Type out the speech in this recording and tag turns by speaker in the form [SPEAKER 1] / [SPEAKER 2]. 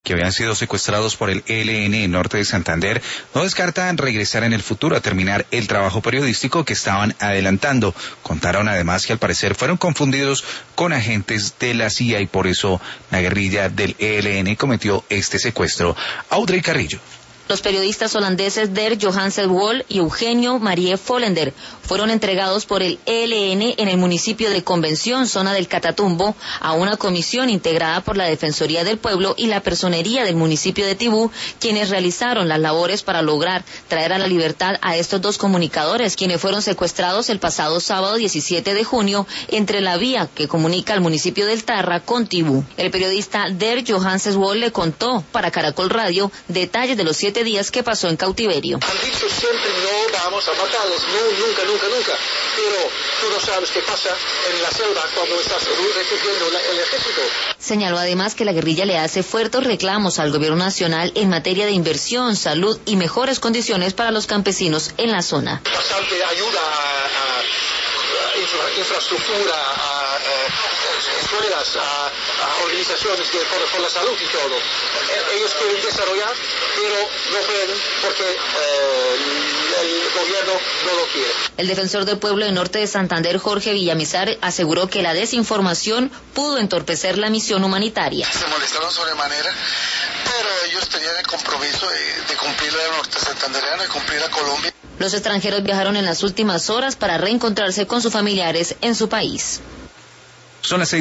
[SPEAKER 1] que habían sido secuestrados por el ELN en norte de Santander, no descartan regresar en el futuro a terminar el trabajo periodístico que estaban adelantando. Contaron además que al parecer fueron confundidos con agentes de la CIA y por eso la guerrilla del ELN cometió este secuestro. Audrey Carrillo.
[SPEAKER 2] Los periodistas holandeses Der Johansen Wol y Eugenio Marie Follender fueron entregados por el ELN en el municipio de Convención, zona del Catatumbo, a una comisión integrada por la Defensoría del Pueblo y la Personería del municipio de Tibú, quienes realizaron las labores para lograr traer a la libertad a estos dos comunicadores, quienes fueron secuestrados el pasado sábado 17 de junio entre la vía que comunica al municipio del Tarra con Tibú. El periodista Der Johansen Wol le contó para Caracol Radio detalles de los 7 días que pasó en cautiverio.
[SPEAKER 3] Han dicho siempre no vamos a matarles, no, nunca, pero tú no sabes qué pasa en la selva cuando estás refugiando el ejército.
[SPEAKER 2] Señaló además que la guerrilla le hace fuertes reclamos al gobierno nacional en materia de inversión, salud y mejores condiciones para los campesinos en la zona.
[SPEAKER 3] Bastante ayuda a infraestructura, a escuelas, a organizaciones por la salud y todo. Ellos quieren desarrollar, pero no pueden porque el gobierno no lo quiere.
[SPEAKER 2] El defensor del pueblo del norte de Santander, Jorge Villamizar, aseguró que la desinformación pudo entorpecer la misión humanitaria.
[SPEAKER 4] Se molestaron sobremanera, pero ellos tenían el compromiso de cumplir la norte santandereana y cumplir a Colombia.
[SPEAKER 2] Los extranjeros viajaron en las últimas horas para reencontrarse con sus familiares en su país.
[SPEAKER 1] Son las 6.